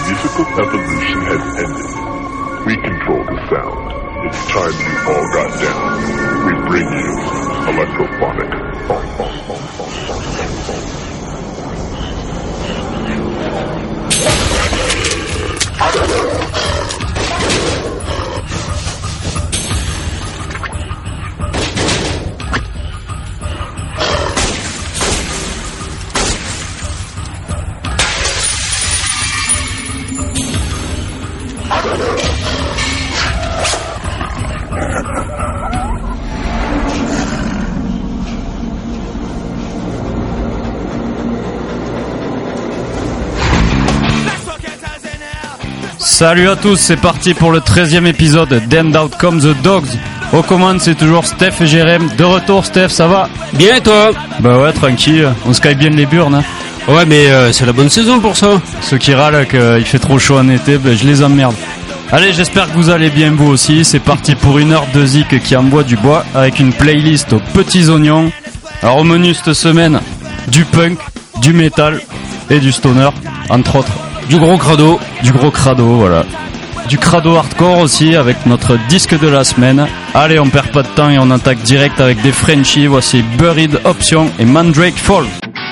musical evolution has ended. We control the sound. It's time you all got down. We bring you electrophonic. Salut à tous, c'est parti pour le 13e épisode d'End Out Come the Dogs. Aux commandes, c'est toujours Steph et Jérém. De retour, Steph, ça va? Bien et toi? Bah ouais, tranquille, on se caille bien les burnes. Hein. Ouais, mais c'est la bonne saison pour ça. Ceux qui râlent qu'il fait trop chaud en été, bah, je les emmerde. Allez, j'espère que vous allez bien vous aussi. C'est parti pour une heure de zik qui envoie du bois avec une playlist aux petits oignons. Alors au menu cette semaine, du punk, du metal et du stoner, entre autres. Du gros crado, voilà. Du crado hardcore aussi avec notre disque de la semaine. Allez, on perd pas de temps et on attaque direct avec des Frenchies. Voici Buried Option et Mandrake Falls.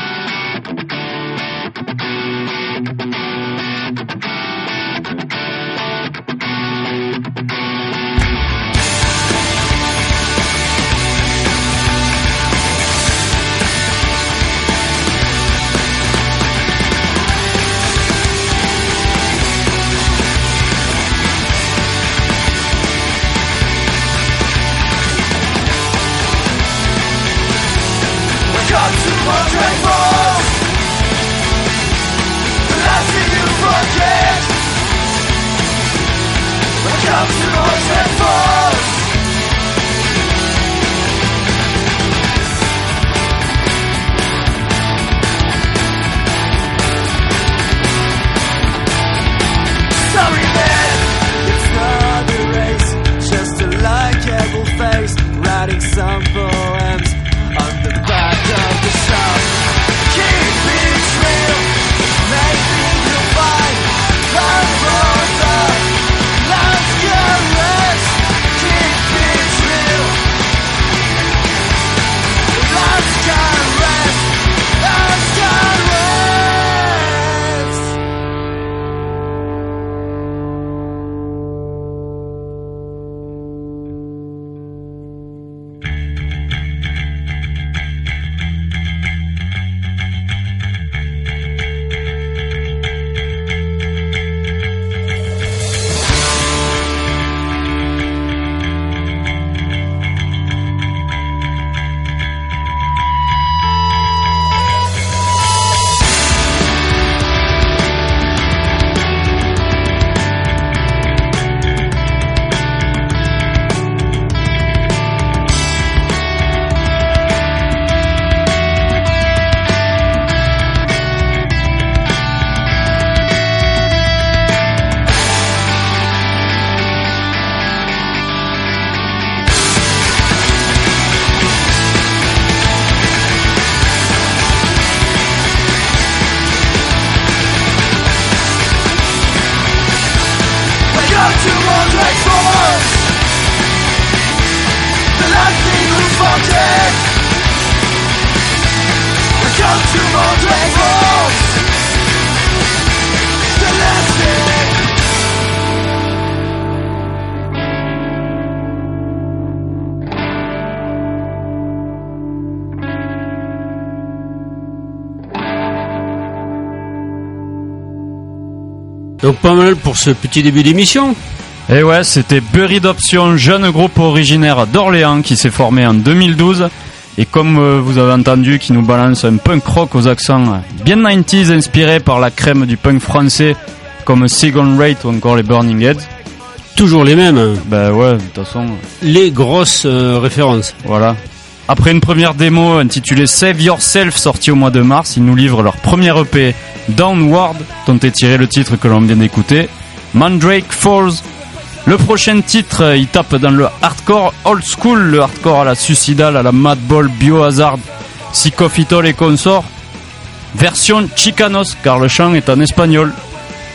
Donc pas mal pour ce petit début d'émission. Et ouais, c'était Buried Option, jeune groupe originaire d'Orléans qui s'est formé en 2012. Et comme vous avez entendu, qui nous balance un punk rock aux accents bien 90s, inspiré par la crème du punk français comme Second Rate ou encore les Burning Heads. Toujours les mêmes. Bah ouais, de toute façon. Les grosses références. Voilà. Après une première démo intitulée Save Yourself, sortie au mois de mars, ils nous livrent leur premier EP Downward, dont est tiré le titre que l'on vient d'écouter, Mandrake Falls. Le prochain titre, il tape dans le hardcore old school, le hardcore à la Suicidal, à la Madball, Biohazard, Psychophytol et consorts. Version Chicanos, car le chant est en espagnol.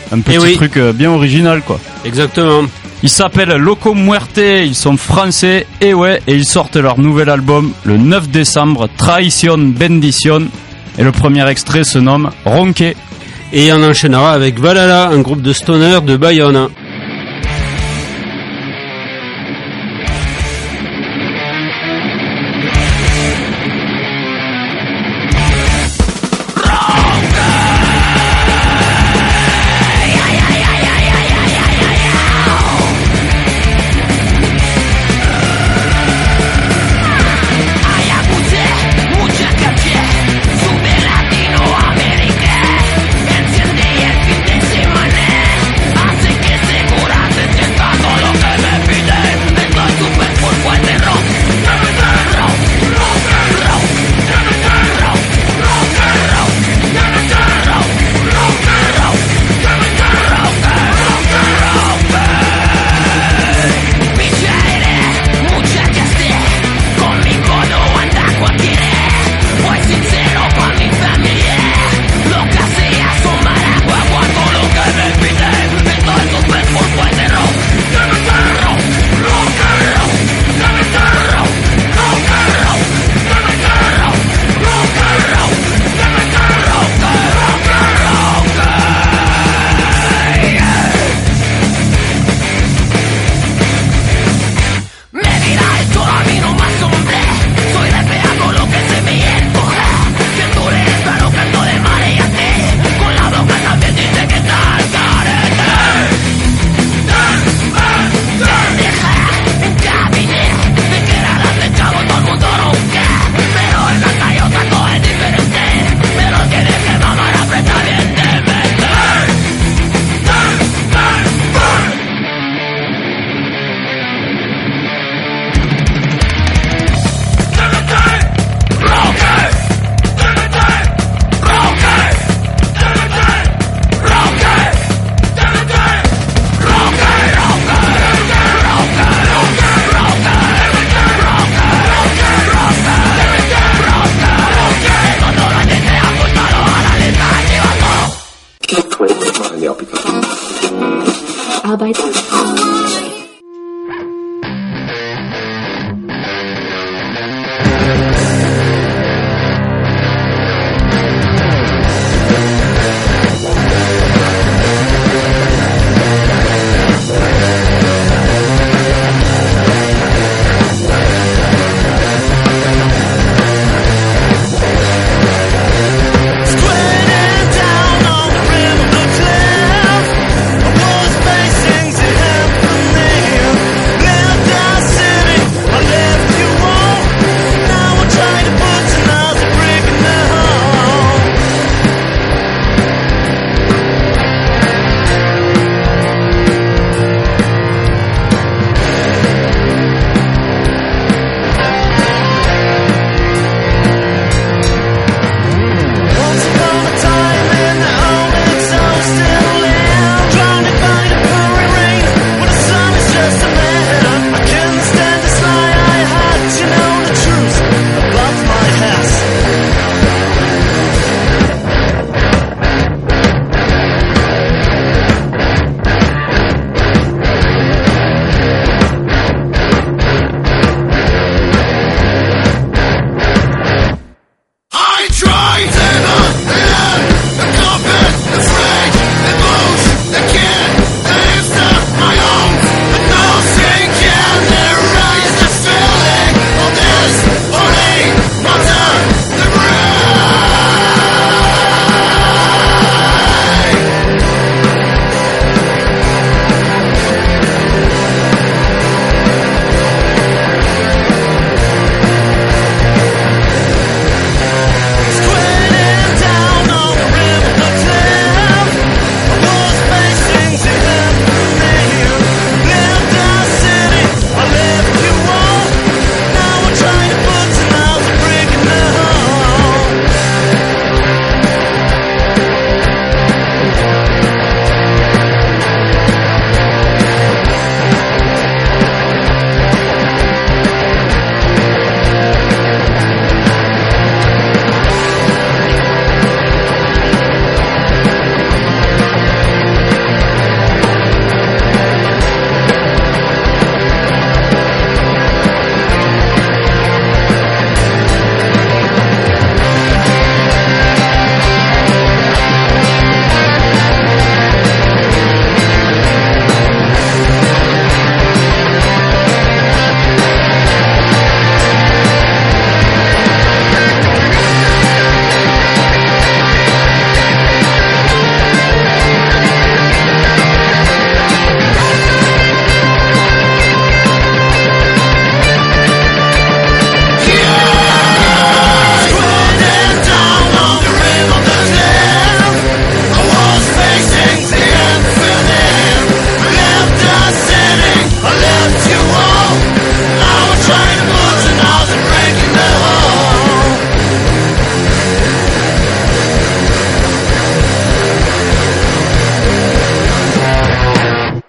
Un petit truc bien original, quoi. Exactement. Ils s'appellent Loco Muerte, ils sont français, et ils sortent leur nouvel album le 9 décembre, Traición Bendición, et le premier extrait se nomme Ronquer. Et on enchaînera avec Valhalla, un groupe de stoner de Bayonne. Down on the rim of the cliff, I was facing to him.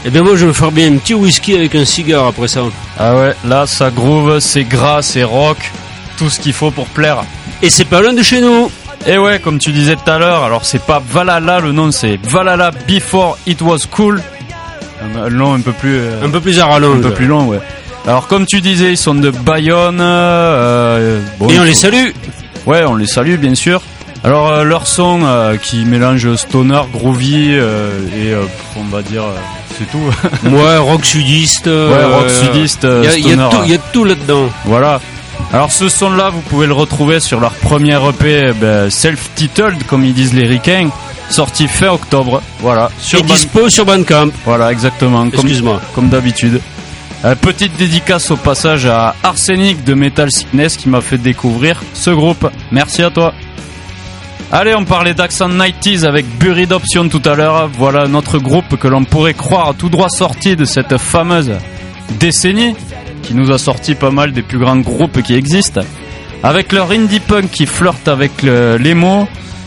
Eh bien moi je vais me faire bien un petit whisky avec un cigare après ça. Ah ouais, là ça groove, c'est gras, c'est rock, tout ce qu'il faut pour plaire. Et c'est pas loin de chez nous. Et ouais, comme tu disais tout à l'heure, alors c'est pas Valhalla, le nom c'est Valhalla Before It Was Cool. Un nom un peu plus à rallonge. Un peu plus long, ouais. Alors comme tu disais, ils sont de Bayonne. Bon, et on les salue. Ouais, on les salue bien sûr. Alors leur son qui mélange stoner, groovy et on va dire c'est tout. Ouais, rock sudiste. Ouais, rock sudiste. Il y a tout là-dedans. Voilà. Alors ce son-là, vous pouvez le retrouver sur leur premier EP, self-titled comme ils disent les ricains, sorti fin octobre. Voilà. Et dispo sur Bandcamp. Voilà, exactement. Excuse-moi. Comme d'habitude. Petite dédicace au passage à Arsenic de Metal Sickness qui m'a fait découvrir ce groupe. Merci à toi. Allez, on parlait d'Accent 90s avec Buried Option tout à l'heure. Voilà notre groupe que l'on pourrait croire tout droit sorti de cette fameuse décennie qui nous a sorti pas mal des plus grands groupes qui existent. Avec leur indie punk qui flirte avec l'emo,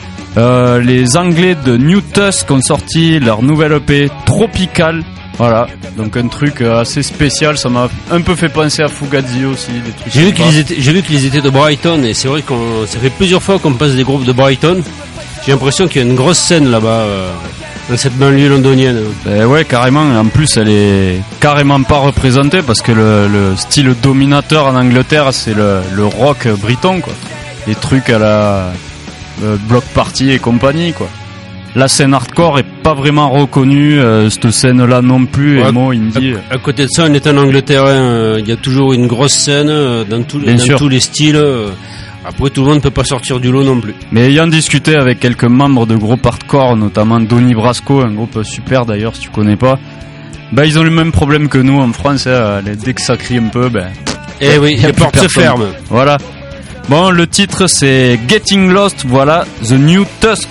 les Anglais de New Tusk ont sorti leur nouvelle EP Tropical. Voilà, donc un truc assez spécial, ça m'a un peu fait penser à Fugazi aussi, des trucs. J'ai vu qu'ils étaient de Brighton et c'est vrai qu'on ça fait plusieurs fois qu'on passe des groupes de Brighton. J'ai l'impression qu'il y a une grosse scène là-bas dans cette banlieue londonienne. Ouais, carrément, en plus elle est carrément pas représentée parce que le style dominateur en Angleterre c'est le rock briton quoi. Les trucs à la Block Party et compagnie quoi. La scène hardcore est pas vraiment reconnue, cette scène-là non plus, ouais, emo, indie. À côté de ça, en étant Angleterrain, il y a toujours une grosse scène dans tous les styles. Après, tout le monde ne peut pas sortir du lot non plus. Mais ayant discuté avec quelques membres de groupes hardcore, notamment Donny Brasco, un groupe super d'ailleurs si tu connais pas, ils ont le même problème que nous en France, dès que ça crie un peu, eh oui, les portes se ferment. Voilà. Bon, le titre c'est Getting Lost, voilà, The New Tusk.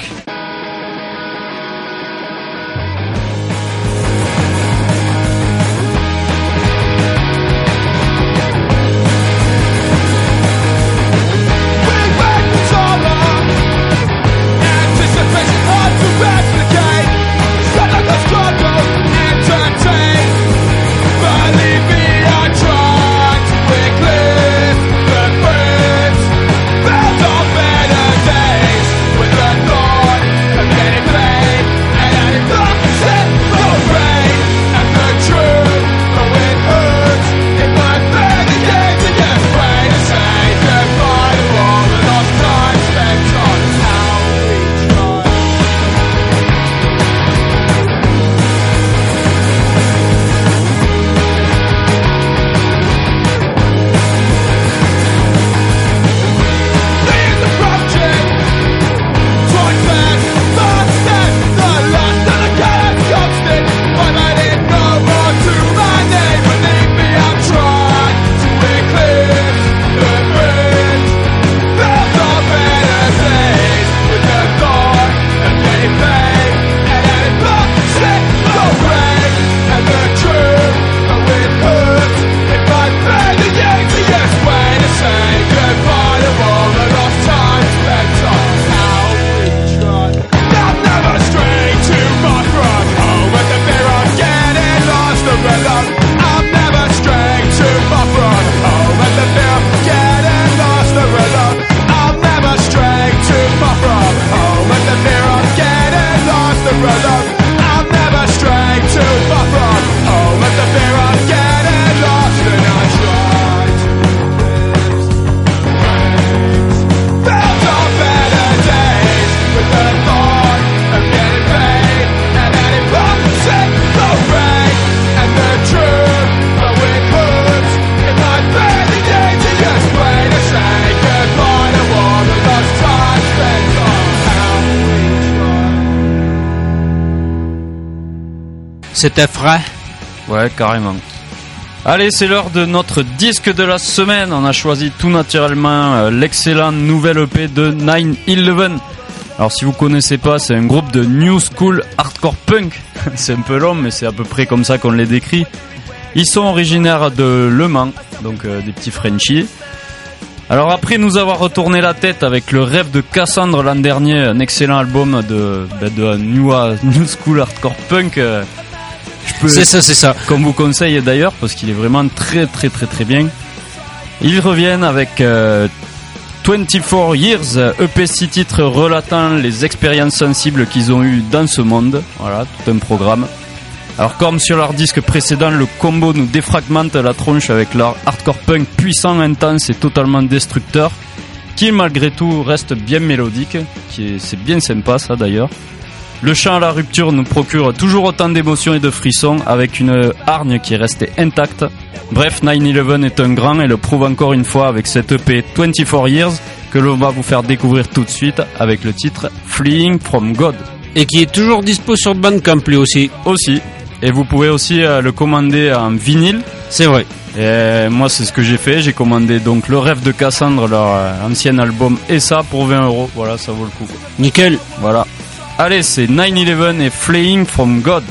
C'était frais. Ouais, carrément. Allez, c'est l'heure de notre disque de la semaine. On a choisi tout naturellement l'excellent nouvel EP de 9/11. Alors si vous connaissez pas, c'est un groupe de new school hardcore punk. C'est un peu long, mais c'est à peu près comme ça qu'on les décrit. Ils sont originaires de Le Mans, donc des petits Frenchies. Alors après nous avoir retourné la tête avec Le Rêve de Cassandre l'an dernier, un excellent album de new school hardcore punk, C'est ça. Qu'on vous conseille d'ailleurs, parce qu'il est vraiment très très très très bien. Ils reviennent avec 24 Years, EP 6 titres relatant les expériences sensibles qu'ils ont eues dans ce monde. Voilà, tout un programme. Alors comme sur leur disque précédent, le combo nous défragmente la tronche avec leur hardcore punk puissant, intense et totalement destructeur, qui malgré tout reste bien mélodique, c'est bien sympa ça d'ailleurs. Le chant à la rupture nous procure toujours autant d'émotions et de frissons, avec une hargne qui est restée intacte. Bref, 9/11 est un grand et le prouve encore une fois avec cette EP 24 Years que l'on va vous faire découvrir tout de suite avec le titre Fleeing from God. Et qui est toujours dispo sur Bandcamp lui aussi. Et vous pouvez aussi le commander en vinyle. C'est vrai. Et moi c'est ce que j'ai fait, j'ai commandé donc Le Rêve de Cassandre, leur ancien album, et ça pour 20€. Voilà, ça vaut le coup. Nickel. Voilà. Allez, c'est 9/11 et Fleeing from God.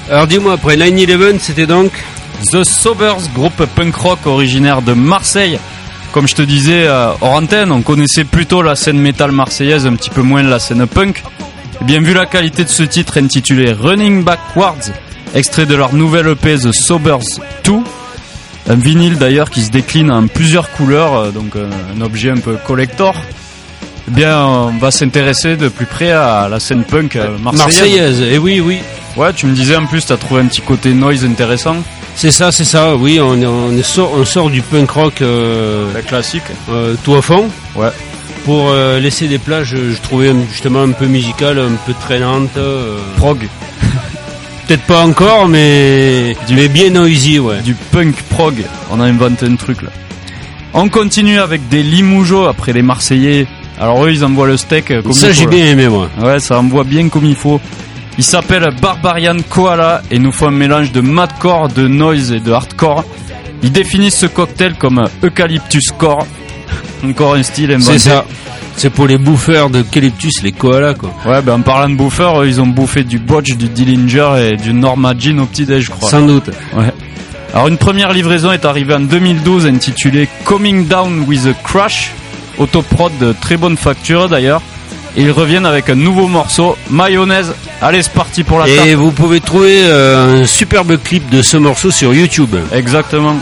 Alors dis-moi, après 9/11, c'était donc The Sobers, groupe punk rock originaire de Marseille. Comme je te disais hors antenne, on connaissait plutôt la scène métal marseillaise, un petit peu moins la scène punk. Et bien vu la qualité de ce titre intitulé Running Backwards, extrait de leur nouvelle EP The Sobers 2, un vinyle d'ailleurs qui se décline en plusieurs couleurs, donc un objet un peu collector. Eh bien, on va s'intéresser de plus près à la scène punk marseillaise. Et oui. Ouais, tu me disais en plus, t'as trouvé un petit côté noise intéressant. C'est ça, oui, on sort du punk rock La classique. tout à fond. Ouais. Pour laisser des plages, je trouvais justement un peu musicales, un peu traînantes. Prog. Peut-être pas encore, mais bien noisy, ouais. Du punk prog. On a inventé un truc là. On continue avec des Limougeaux après les Marseillais. Alors eux, ils envoient le steak comme ça, il faut. J'ai bien aimé, moi. Ouais, ça envoie bien comme il faut. Ils s'appellent Barbarian Koala et nous font un mélange de madcore, de noise et de hardcore. Ils définissent ce cocktail comme Eucalyptus Core. Encore un style inventé. C'est ça. C'est pour les bouffeurs d'eucalyptus, les koalas, quoi. Ouais, ben en parlant de bouffeurs, ils ont bouffé du Botch, du Dillinger et du Norma Jean au petit-déj, je crois. Sans doute. Ouais. Alors une première livraison est arrivée en 2012 intitulée Coming Down with a Crash. Autoprod de très bonne facture d'ailleurs. Et ils reviennent avec un nouveau morceau, Mayonnaise. Allez, c'est parti pour la tarte. Et vous pouvez trouver un superbe clip de ce morceau sur YouTube. Exactement.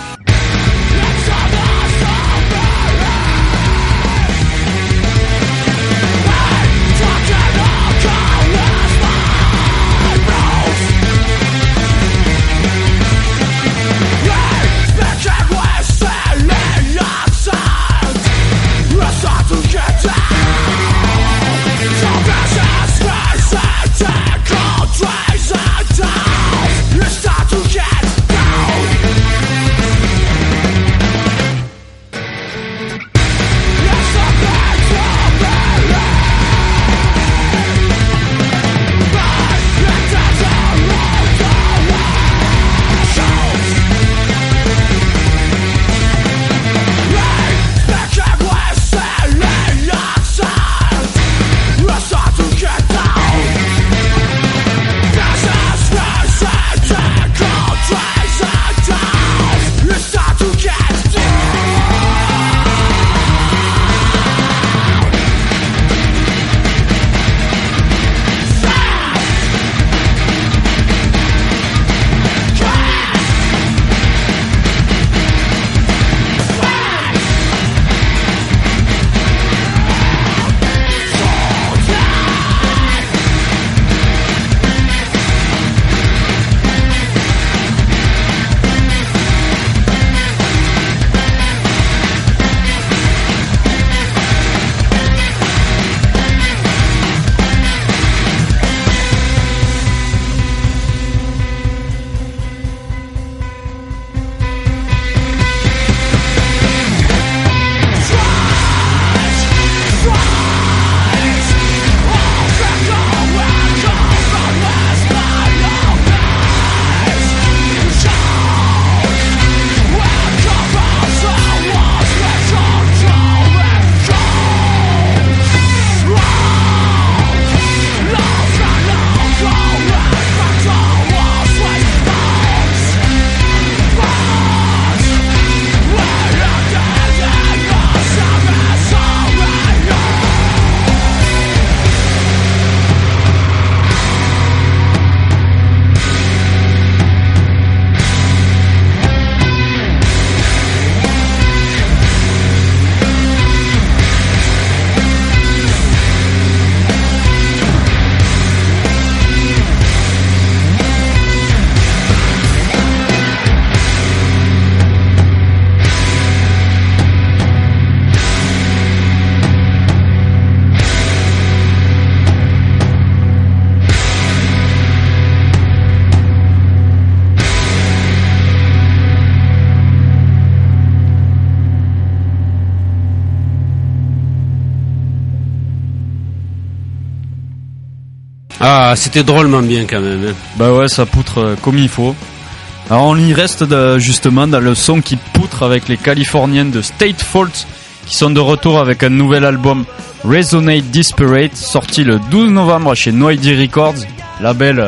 Ah, c'était drôlement bien quand même. Hein. Bah ouais, ça poutre comme il faut. Alors on y reste justement dans le son qui poutre avec les Californiens de State Fault qui sont de retour avec un nouvel album Resonate Disparate sorti le 12 novembre chez No ID Records, label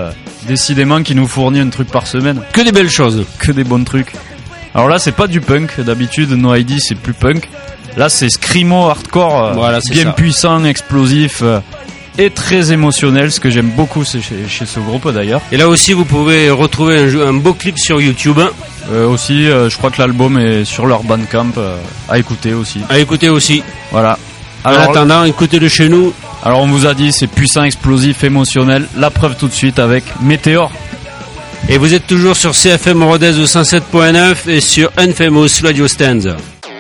Décidément qui nous fournit un truc par semaine. Que des belles choses. Que des bons trucs. Alors là, c'est pas du punk. D'habitude, No ID, c'est plus punk. Là, c'est screamo hardcore, voilà, c'est bien ça. puissant, explosif et très émotionnel, ce que j'aime beaucoup chez ce groupe d'ailleurs. Et là aussi, vous pouvez retrouver un beau clip sur YouTube. Aussi, je crois que l'album est sur leur Bandcamp à écouter aussi. À écouter aussi. Voilà. En attendant, écoutez-le chez nous. Alors on vous a dit, c'est puissant, explosif, émotionnel. La preuve tout de suite avec Météor. Et vous êtes toujours sur CFM Rodez au 107.9 et sur Infamous Radio Stands.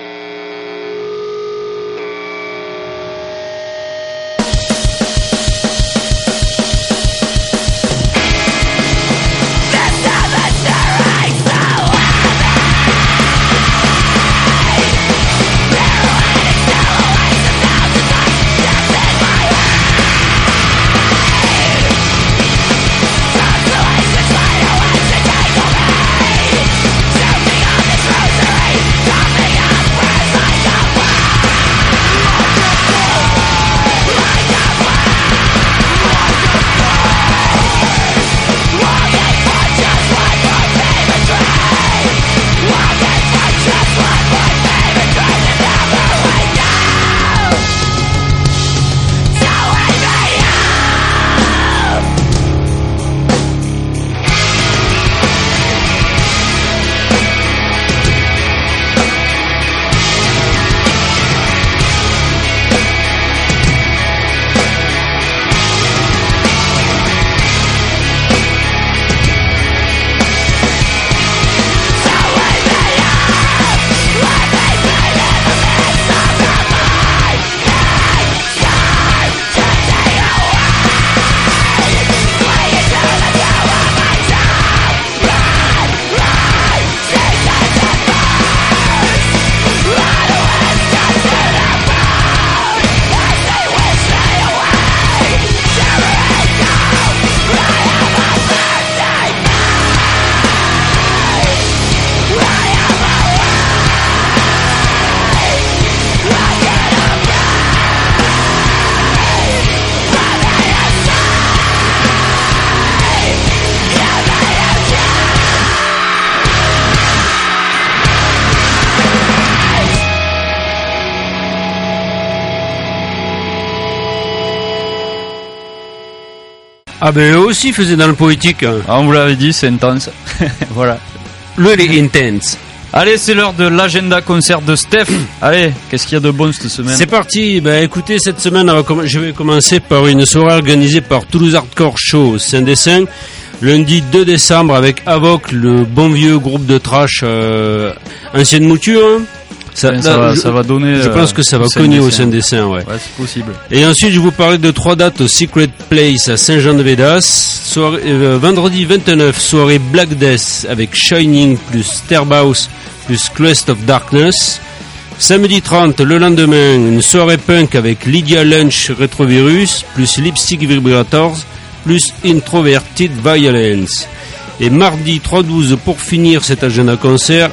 Ah ben eux aussi faisaient dans le poétique. Ah, on vous l'avait dit, c'est intense. Voilà. Really intense. Allez, c'est l'heure de l'agenda concert de Steph. Allez, qu'est-ce qu'il y a de bon cette semaine? C'est parti. Ben écoutez, cette semaine, je vais commencer par une soirée organisée par Toulouse Hardcore Show au Saint-Dessin. Lundi 2 décembre avec Avoc, le bon vieux groupe de trash ancienne mouture. Hein. Ça va donner. Je pense que ça va cogner au Saint-Dessin, ouais. Ouais, c'est possible. Et ensuite, je vous parlais de 3 dates au Secret Place à Saint-Jean-de-Védas. Vendredi 29, soirée Black Death avec Shining plus Sterbaus plus Quest of Darkness. Samedi 30, le lendemain, une soirée punk avec Lydia Lunch Retrovirus plus Lipstick Vibrators plus Introverted Violence. Et mardi 3-12, pour finir cet agenda concert,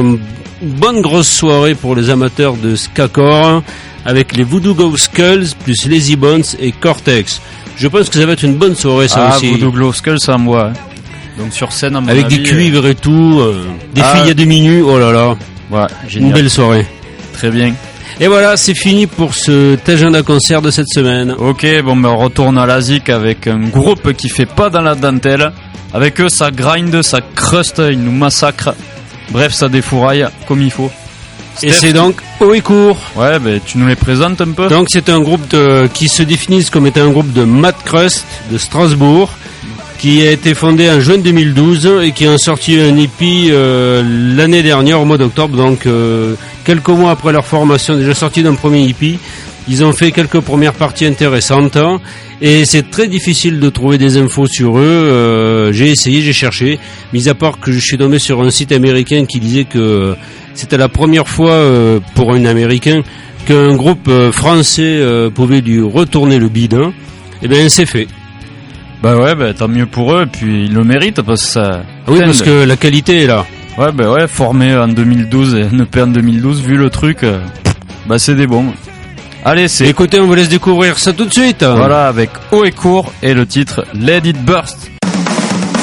bonne grosse soirée pour les amateurs de skacore avec les Voodoo Glow Skulls plus Lazy Bones et Cortex. Je pense que ça va être une bonne soirée, ça aussi. Voodoo Glow Skulls, ça moi. Donc sur scène, à mon avec avis, des cuivres et tout, des filles à demi-nues, oh là là. Ouais, génial. Une belle soirée. Très bien. Et voilà, c'est fini pour cet agenda concert de cette semaine. Ok, bon, ben on retourne à l'ASIC avec un groupe qui fait pas dans la dentelle. Avec eux, ça grind, ça cruste, ils nous massacrent. Bref, ça défouraille comme il faut. Et c'est donc Haut et Court. Ouais, ben tu nous les présentes un peu. Donc c'est un groupe qui se définit comme étant un groupe de Mad Crust de Strasbourg, qui a été fondé en juin 2012 et qui a sorti un EP l'année dernière au mois d'octobre, donc quelques mois après leur formation, déjà sorti d'un premier EP. Ils ont fait quelques premières parties intéressantes et c'est très difficile de trouver des infos sur eux. J'ai essayé, j'ai cherché, mis à part que je suis tombé sur un site américain qui disait que c'était la première fois pour un Américain qu'un groupe français pouvait lui retourner le bide. Et bien c'est fait. Bah ouais, bah tant mieux pour eux, et puis ils le méritent parce que ça... Oui, parce que la qualité est là. Ouais, bah ouais, formé en 2012 et un EP en 2012, vu le truc, bah c'est des bons. Allez, c'est... Écoutez, on vous laisse découvrir ça tout de suite. Voilà, avec Haut et Court et le titre Let It Burst.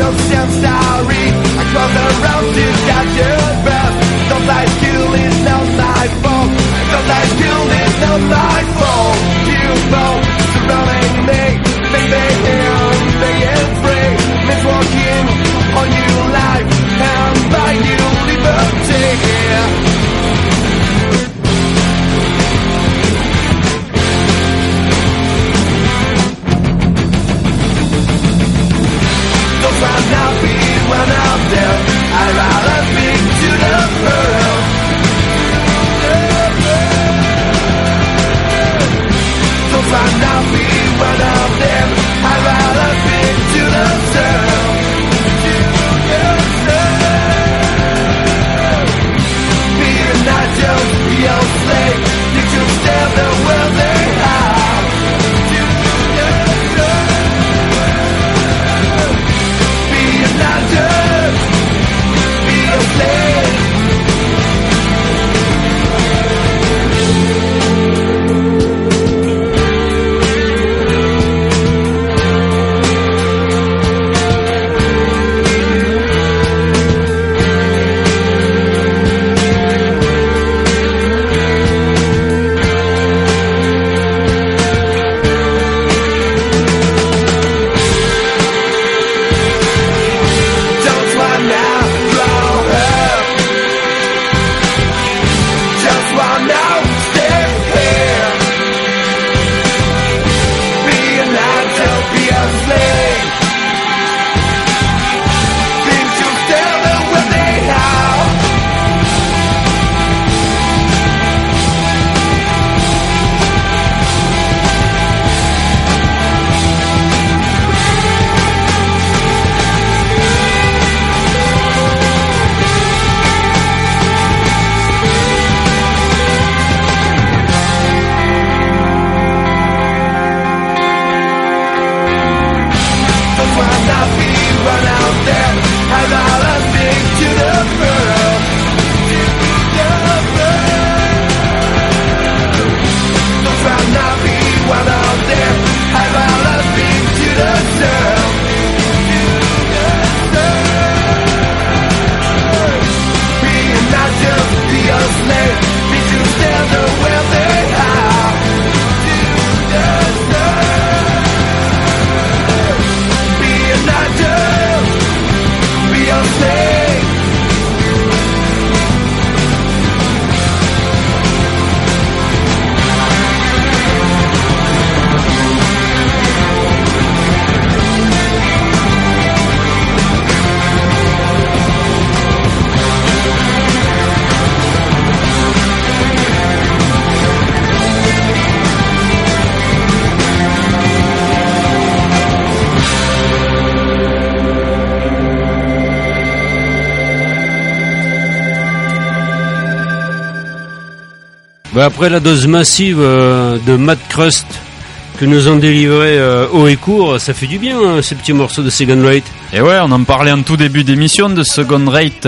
Après la dose massive de Mad Crust que nous ont délivré haut et court, ça fait du bien ces petits morceaux de Second Rate. Et ouais, on en parlait en tout début d'émission de Second Rate.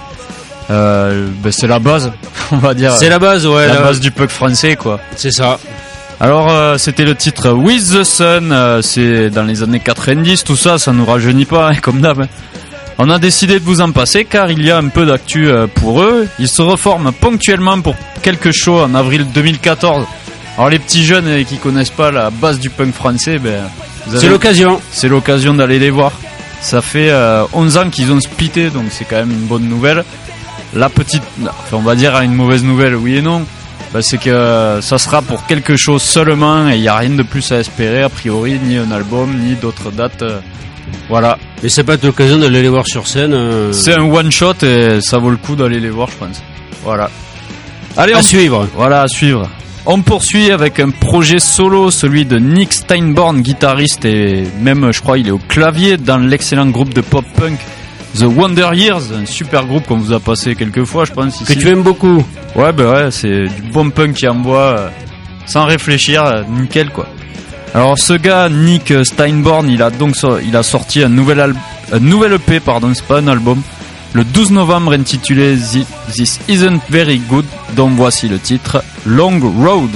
C'est la base, on va dire. C'est la base, ouais. La base du punk français, quoi. C'est ça. Alors c'était le titre With the Sun, c'est dans les années 90, tout ça, ça nous rajeunit pas, hein, comme d'hab. On a décidé de vous en passer car il y a un peu d'actu pour eux. Ils se reforment ponctuellement pour quelques shows en avril 2014. Alors les petits jeunes qui connaissent pas la base du punk français, c'est l'occasion. C'est l'occasion d'aller les voir. Ça fait 11 ans qu'ils ont splitté, donc c'est quand même une bonne nouvelle. La petite, on va dire une mauvaise nouvelle, oui et non. C'est que ça sera pour quelque chose seulement et il n'y a rien de plus à espérer a priori, ni un album, ni d'autres dates. Voilà. Mais c'est pas l'occasion d'aller les voir sur scène. C'est un one shot et ça vaut le coup d'aller les voir, je pense. Voilà. Allez, à suivre. Voilà, à suivre. On poursuit avec un projet solo, celui de Nick Steinborn, guitariste et même, je crois, il est au clavier dans l'excellent groupe de pop-punk The Wonder Years, un super groupe qu'on vous a passé quelques fois, je pense. Que tu aimes beaucoup. Ouais, ouais, c'est du bon punk qui envoie sans réfléchir, nickel, quoi. Alors ce gars, Nick Steinborn, il a sorti un nouvel EP, c'est pas un album, le 12 novembre intitulé This Isn't Very Good, dont voici le titre Long Road.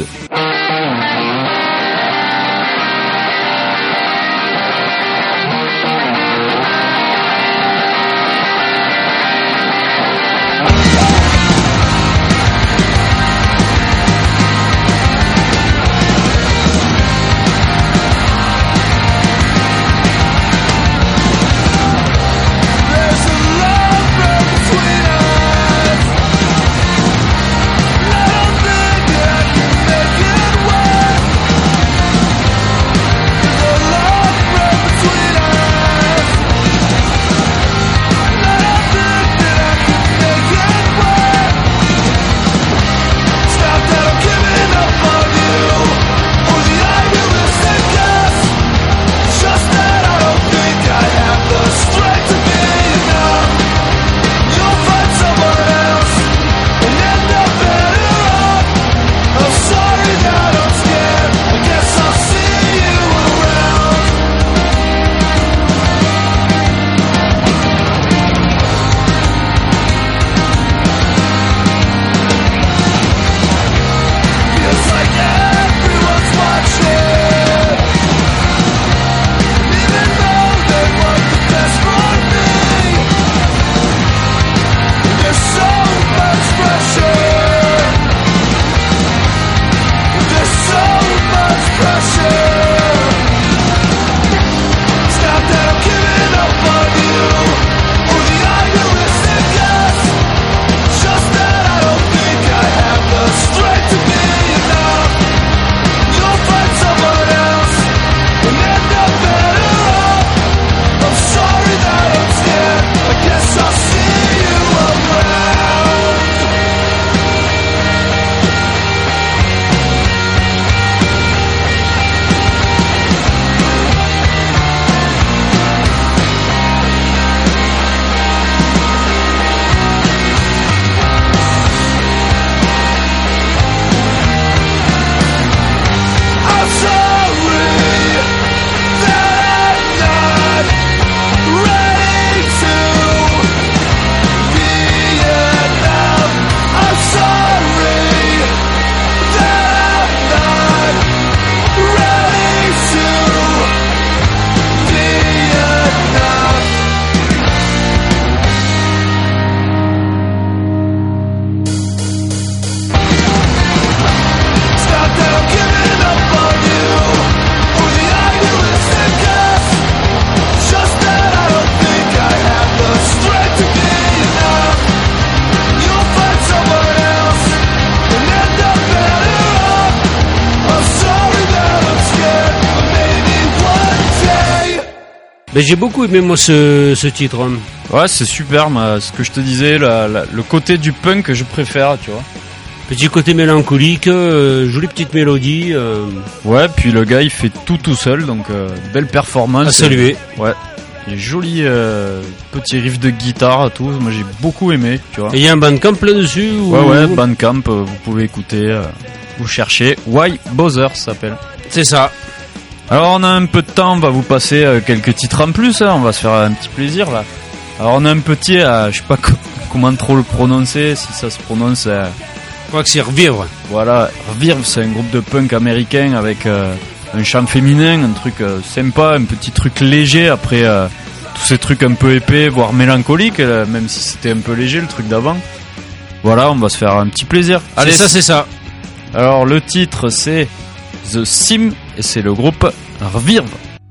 Mais j'ai beaucoup aimé moi ce titre. Hein. Ouais, c'est super, ce que je te disais, le côté du punk que je préfère, tu vois. Petit côté mélancolique, jolie petite mélodie. Ouais, puis le gars il fait tout seul, donc belle performance. À saluer. Ouais. Et joli petit riff de guitare, tout. Moi j'ai beaucoup aimé, tu vois. Et il y a un Bandcamp là-dessus ou... Ouais, Bandcamp, vous pouvez écouter, vous cherchez. Why Bother ça s'appelle. C'est ça. Alors on a un peu de temps, on va vous passer quelques titres en plus, hein, on va se faire un petit plaisir là. Alors on a un petit, je sais pas comment trop le prononcer, si ça se prononce... Je crois que c'est Revivre. Voilà, Revivre, c'est un groupe de punk américain avec un chant féminin, un truc sympa, un petit truc léger après tous ces trucs un peu épais, voire mélancoliques, même si c'était un peu léger le truc d'avant. Voilà, on va se faire un petit plaisir. Allez, c'est ça. Alors le titre c'est The Sim et c'est le groupe Revivre.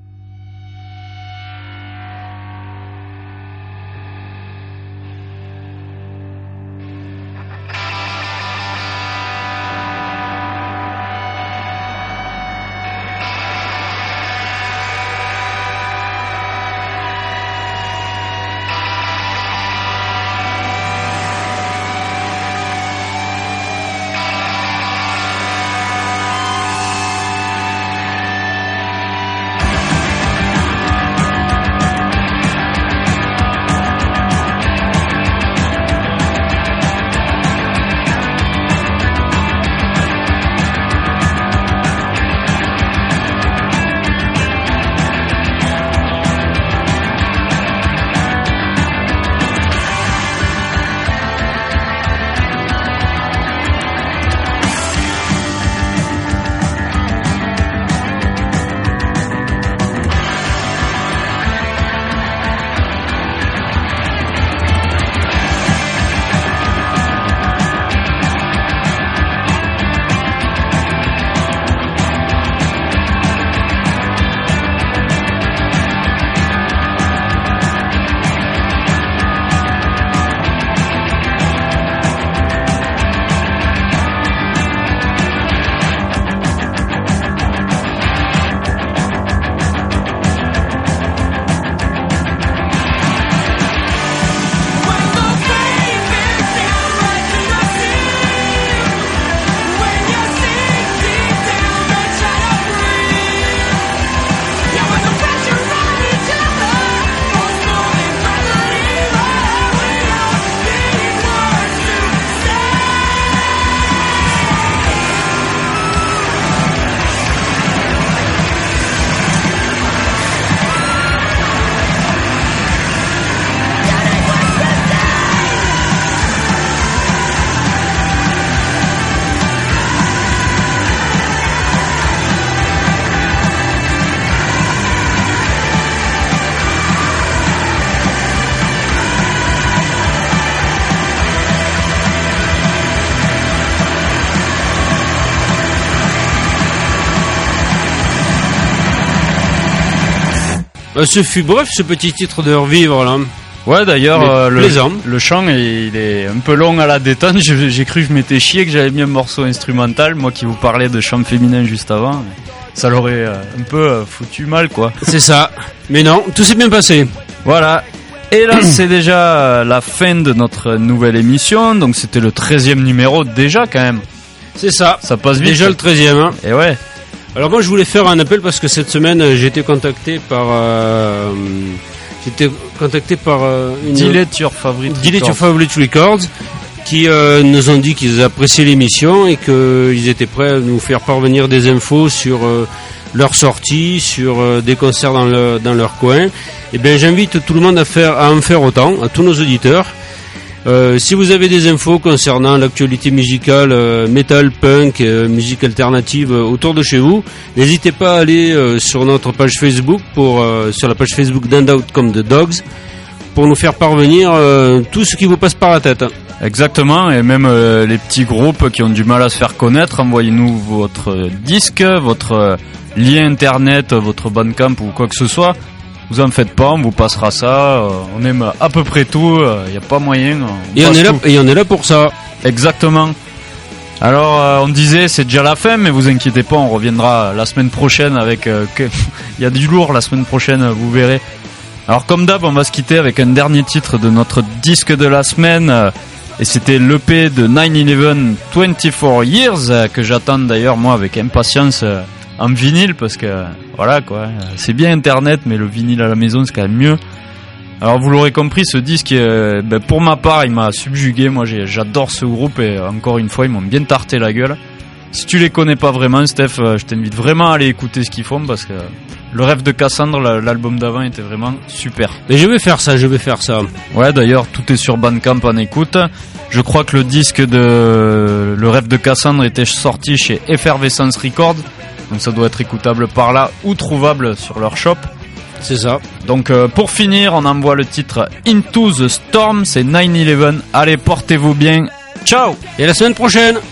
Ce fut bref ce petit titre de Revivre là. Ouais, d'ailleurs le chant il est un peu long à la détente. J'ai cru que je m'étais chié, que j'avais mis un morceau instrumental, moi qui vous parlais de chant féminin juste avant. Ça l'aurait un peu foutu mal quoi. C'est ça. Mais non, tout s'est bien passé. Voilà. Et là c'est déjà la fin de notre nouvelle émission. Donc c'était le 13e numéro déjà quand même. C'est ça. Ça passe vite. Déjà le 13e hein. Et ouais. Alors moi je voulais faire un appel parce que cette semaine j'ai été contacté par une Delete Your Favorite Records qui nous ont dit qu'ils appréciaient l'émission et qu'ils étaient prêts à nous faire parvenir des infos sur leurs sorties, sur des concerts dans leur coin. Et bien j'invite tout le monde à en faire autant, à tous nos auditeurs. Si vous avez des infos concernant l'actualité musicale, metal, punk, musique alternative autour de chez vous, n'hésitez pas à aller sur notre page Facebook, sur la page Facebook d'Handout comme de Dogs, pour nous faire parvenir tout ce qui vous passe par la tête. Exactement, et même les petits groupes qui ont du mal à se faire connaître, envoyez-nous votre disque, votre lien internet, votre Bandcamp ou quoi que ce soit. Vous en faites pas, on vous passera ça. On aime à peu près tout. Il n'y a pas moyen. Et on est là pour ça. Exactement. Alors, on disait c'est déjà la fin, mais vous inquiétez pas, on reviendra la semaine prochaine avec. Il y a du lourd la semaine prochaine, vous verrez. Alors comme d'hab, on va se quitter avec un dernier titre de notre disque de la semaine. Et c'était l'EP de 9/11 24 Years, que j'attends d'ailleurs moi avec impatience en vinyle, parce que voilà quoi, c'est bien internet, mais le vinyle à la maison c'est quand même mieux. Alors vous l'aurez compris, ce disque, pour ma part, il m'a subjugué. Moi j'adore ce groupe, et encore une fois ils m'ont bien tarté la gueule. Si tu les connais pas vraiment, Steph, je t'invite vraiment à aller écouter ce qu'ils font, parce que Le Rêve de Cassandre, l'album d'avant, était vraiment super. Et je vais faire ça. Ouais, d'ailleurs, tout est sur Bandcamp en écoute. Je crois que le disque de Le Rêve de Cassandre était sorti chez Effervescence Records, donc ça doit être écoutable par là ou trouvable sur leur shop. C'est ça. Donc pour finir, on envoie le titre Into the Storm, c'est 9/11. Allez, portez-vous bien. Ciao. Et à la semaine prochaine.